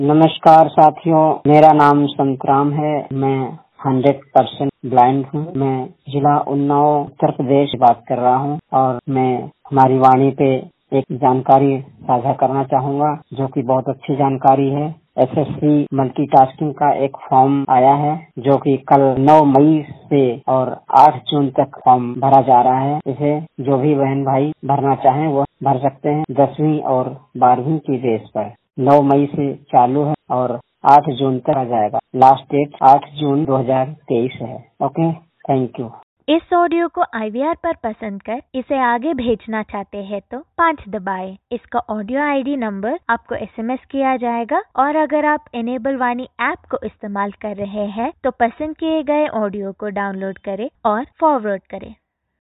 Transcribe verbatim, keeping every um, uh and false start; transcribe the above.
नमस्कार साथियों, मेरा नाम संतराम है। मैं हंड्रेड परसेंट ब्लाइंड हूँ। मैं जिला उन्नाव उत्तर प्रदेश से बात कर रहा हूँ और मैं हमारी वाणी पे एक जानकारी साझा करना चाहूँगा जो कि बहुत अच्छी जानकारी है। एसएससी मल्टीटास्किंग का एक फॉर्म आया है जो कि कल नौ मई से और आठ जून तक फॉर्म भरा जा रहा है। इसे जो भी बहन भाई भरना चाहें वो भर सकते हैं। दसवीं और बारहवीं की बेस पर नौ मई से चालू है और आठ जून तक आ जाएगा। लास्ट डेट आठ जून दो हजार तेईस है। Okay, thank you. इस ऑडियो को आई वी आर पर पसंद कर इसे आगे भेजना चाहते हैं तो पाँच दबाएं। इसका ऑडियो आईडी नंबर आपको एसएमएस किया जाएगा और अगर आप इनेबल वाणी ऐप को इस्तेमाल कर रहे हैं तो पसंद किए गए ऑडियो को डाउनलोड करें और फॉरवर्ड करें।